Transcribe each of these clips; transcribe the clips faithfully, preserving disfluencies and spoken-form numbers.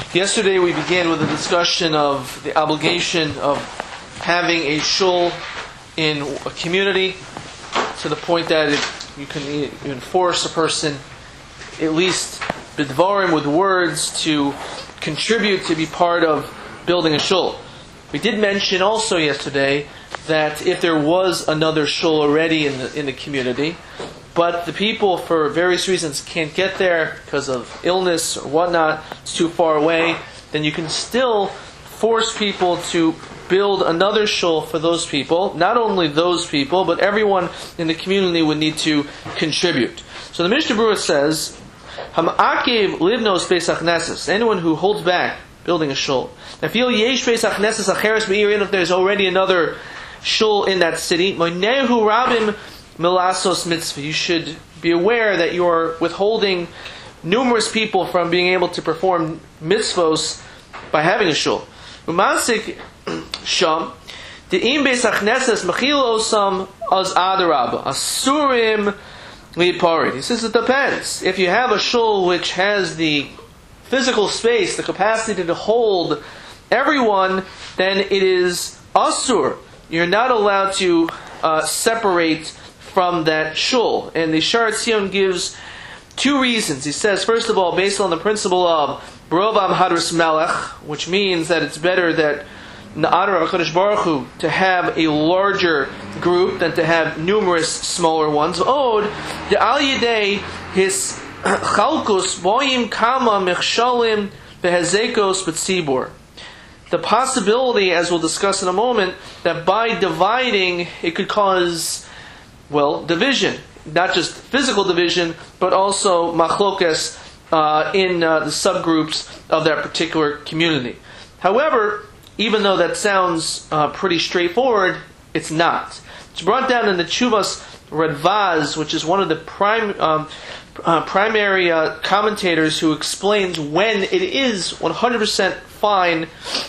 Yesterday we began with a discussion of the obligation of having a shul in a community, to the point that it, you can enforce a person, at least bidvarim, with words, to contribute to be part of building a shul. We did mention also yesterday that if there was another shul already in the in the community, but the people for various reasons can't get there because of illness or whatnot, it's too far away, then you can still force people to build another shul for those people. Not only those people, but everyone in the community would need to contribute. So the Mishnah Berurah says, Ham'akev livnos beis hachneses, anyone who holds back building a shul. If there's already another shul in that city, moinehu rabim milasos mitzvah, you should be aware that you are withholding numerous people from being able to perform mitzvos by having a shul. Umasik sham de'im beis hachneses mechil osam az adarab asurim liparid. He says it depends. If you have a shul which has the physical space, the capacity to hold everyone, then it is asur. You're not allowed to uh, separate from that shul. And the Sha'ar Tzion gives two reasons. He says, first of all, based on the principle of Brovam Hadras Melech, which means that it's better that in the honor of HaKadosh Baruch Hu to have a larger group than to have numerous smaller ones. Od, the Al Yedei, his Chalkus, Boyim Kama Mechshalim Behezekos B'tzibur. The possibility, as we'll discuss in a moment, that by dividing, it could cause, well, division. Not just physical division, but also machlokes uh, in uh, the subgroups of that particular community. However, even though that sounds uh, pretty straightforward, it's not. It's brought down in the Chuvas Radvaz, which is one of the prime, um, uh, primary uh, commentators who explains when it is one hundred percent fine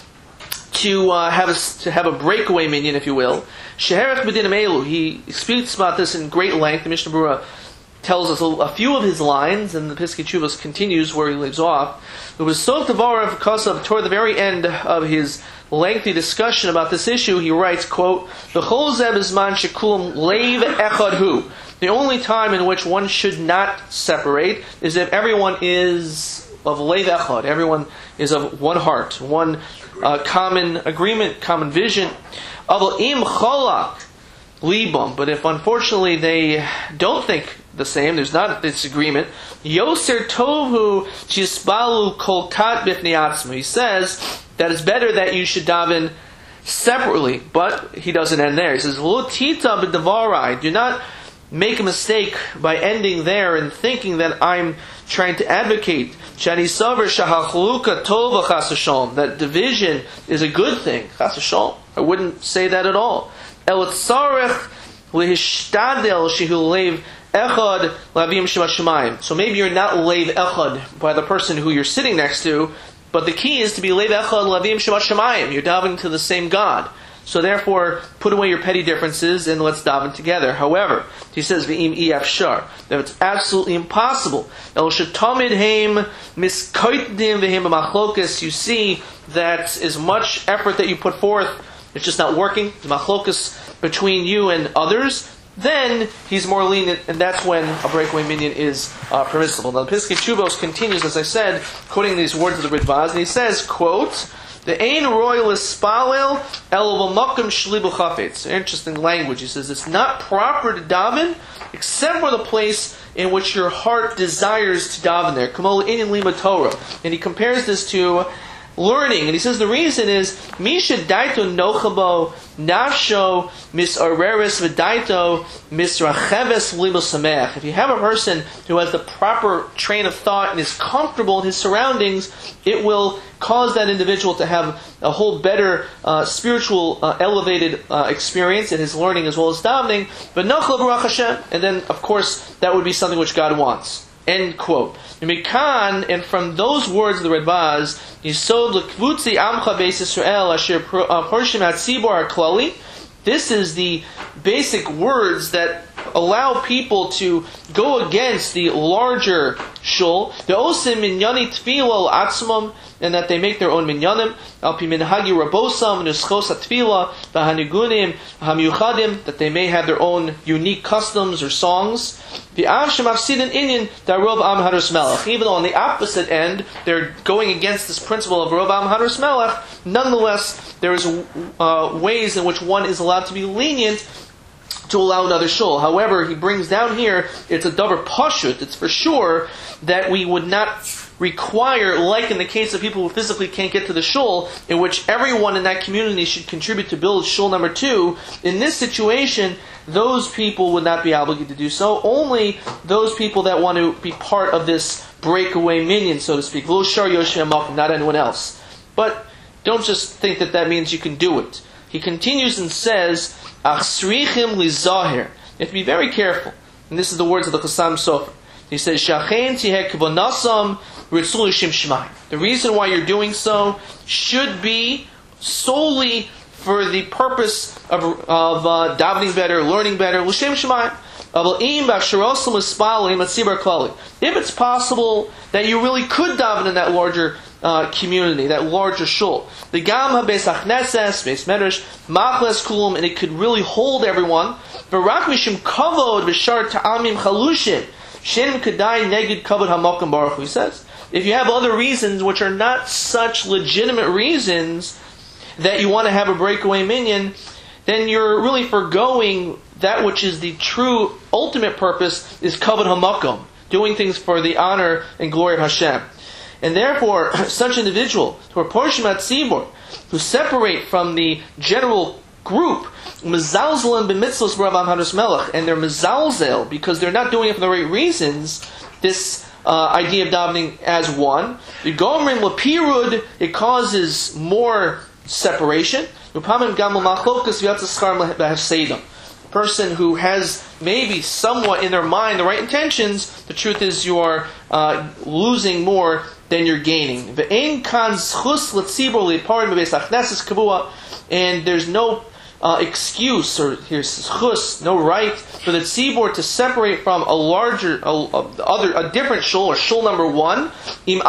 to uh, have a to have a breakaway minyan, if you will. Sheherech b'dinim elu. He speaks about this in great length. The Mishnah Berurah tells us a, a few of his lines, and the Piskei Teshuvos continues where he leaves off. It was so Tavarav Kosav toward the very end of his lengthy discussion about this issue. He writes, quote, "V'chol zeh b'zman shekulam leiv echad hu." The only time in which one should not separate is if everyone is of leiv echad. Everyone is of one heart, one uh, common agreement, common vision. Aval im cholak libam. But if unfortunately they don't think the same, there's not this agreement. Yoser tovu chisbalu kolkat bifnei atzma. He says that it's better that you should daven separately, but he doesn't end there. He says, Lo tita b'davarai. Do not make a mistake by ending there and thinking that I'm trying to advocate shani savar shahachluka tova chas v'shalom, that division is a good thing. Chas v'shalom. I wouldn't say that at all. El tzarech lehishtadel shehu leiv echad lavim shema shemayim. So maybe you're not leiv echad by the person who you're sitting next to, but the key is to be leiv echad lavim shema shemayim. You're davening to the same God. So therefore, put away your petty differences and let's daven together. However, he says, V'im i afshar, that it's absolutely impossible. El shetamid heim miskoitdim v'hem b'machlokas. You see that as much effort that you put forth, it's just not working. The machlokas between you and others. Then he's more lenient, and that's when a breakaway minyan is uh, permissible. Now, the Piskei Teshuvos continues, as I said, quoting these words of the Ridvaz, and he says, quote, "The ein royal spalel el v'makom shlibu chafetz." Interesting language. He says it's not proper to daven except for the place in which your heart desires to daven there. K'mo le'inyan lima Torah, and he compares this to learning, and he says the reason is misha daito nochabo nafsho misareres v'daito misracheves libo sameach. If you have a person who has the proper train of thought and is comfortable in his surroundings, it will cause that individual to have a whole better uh, spiritual uh, elevated uh, experience in his learning as well as davening. But nochel baruch Hashem, and then of course that would be something which God wants. End quote. And from those words of the Ridvaz, Yisod l'kvutzi amcha beis Yisrael asher porshim hatzibor klali. This is the basic words that allow people to go against the larger shul, the osim minyani tefillah atzmam, and that they make their own minyanim, al pi minhagi rabosam nuschos atfilah, the hanigunim hamyuchadim, that they may have their own unique customs or songs. The av shemafsidin inyan darov am hadras melech. Even though on the opposite end they're going against this principle of rov am hadras melech, nonetheless there is uh, ways in which one is allowed to be lenient to allow another shul. However, he brings down here, it's a davar pashut. It's for sure that we would not require, like in the case of people who physically can't get to the shul, in which everyone in that community should contribute to build shul number two. In this situation, those people would not be obligated to do so. Only those people that want to be part of this breakaway minyan, so to speak. Not anyone else. But don't just think that that means you can do it. He continues and says, Achsrichim lizahir. You have to be very careful. And this is the words of the Chassam Sofer. He says, Shachen tihek k'vonasam ritzul yishim shemaim. The reason why you're doing so should be solely for the purpose of, of uh, davening better, learning better, l'shem shemaim. If it's possible that you really could daven in that larger uh, community, that larger shul, the gam ha-beis achneses, beis medrash, machles kulum, and it could really hold everyone. V'rak mishim kavod v'shar ta'amim chalushim, shenim kedai neged kavod hamakom baruch hu. He says, if you have other reasons which are not such legitimate reasons that you want to have a breakaway minyan, then you're really forgoing that which is the true ultimate purpose, is kavod hamakom, doing things for the honor and glory of Hashem. And therefore, such individual who are portion tzibur, who separate from the general group, mezalzelim b'mitzvos b'rav am hadras melech, and they're mezalzel because they're not doing it for the right reasons. This uh, idea of davening as one, the gomrim lapirud, it causes more separation. Person who has maybe somewhat in their mind the right intentions, the truth is you are uh, losing more than you're gaining. And there's no uh, excuse, or here's chus, no right for the tzibor to separate from a larger, a, a, other, a different shul, or shul number one. If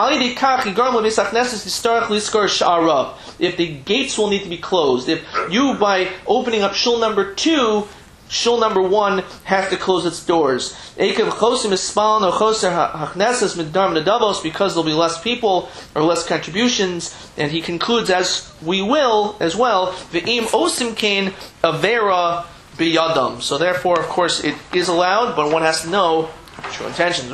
the gates will need to be closed, if you, by opening up shul number two, shul number one has to close its doors. Because there'll be less people or less contributions, and he concludes, as we will as well, V'im osim kain avera biyadam. So therefore, of course, it is allowed, but one has to know true intentions.